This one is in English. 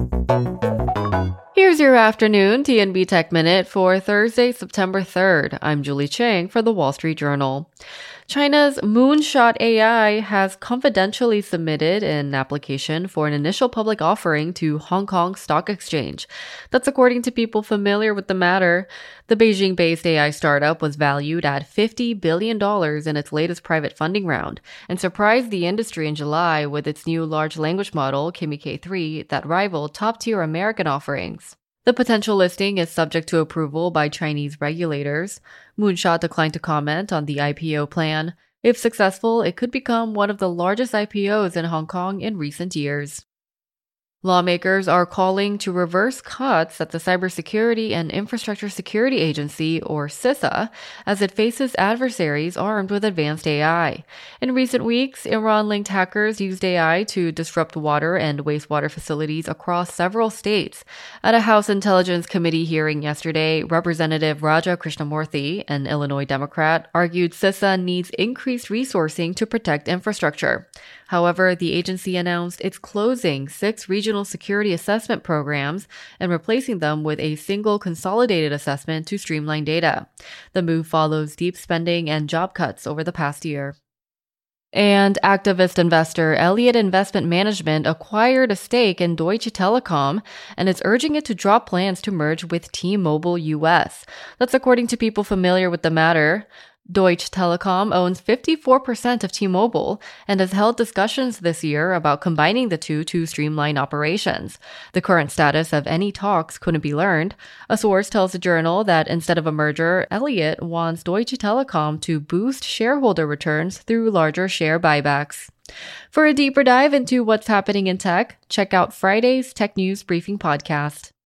Here's your afternoon TNB Tech Minute for Thursday, September 3rd. I'm Julie Chang for the Wall Street Journal. China's Moonshot AI has confidentially submitted an application for an initial public offering to Hong Kong Stock Exchange. That's according to people familiar with the matter. The Beijing-based AI startup was valued at $50 billion in its latest private funding round and surprised the industry in July with its new large language model, Kimi K3, that rivaled top-tier American offerings. The potential listing is subject to approval by Chinese regulators. Moonshot declined to comment on the IPO plan. If successful, it could become one of the largest IPOs in Hong Kong in recent years. Lawmakers are calling to reverse cuts at the Cybersecurity and Infrastructure Security Agency, or CISA, as it faces adversaries armed with advanced AI. In recent weeks, Iran-linked hackers used AI to disrupt water and wastewater facilities across several states. At a House Intelligence Committee hearing yesterday, Representative Raja Krishnamurthy, an Illinois Democrat, argued CISA needs increased resourcing to protect infrastructure. However, the agency announced it's closing 6 regional security assessment programs and replacing them with a single consolidated assessment to streamline data. The move follows deep spending and job cuts over the past year. And activist investor Elliott Investment Management acquired a stake in Deutsche Telekom and is urging it to drop plans to merge with T-Mobile US. That's according to people familiar with the matter. Deutsche Telekom owns 54% of T-Mobile and has held discussions this year about combining the two to streamline operations. The current status of any talks couldn't be learned. A source tells the Journal that instead of a merger, Elliott wants Deutsche Telekom to boost shareholder returns through larger share buybacks. For a deeper dive into what's happening in tech, check out Friday's Tech News Briefing podcast.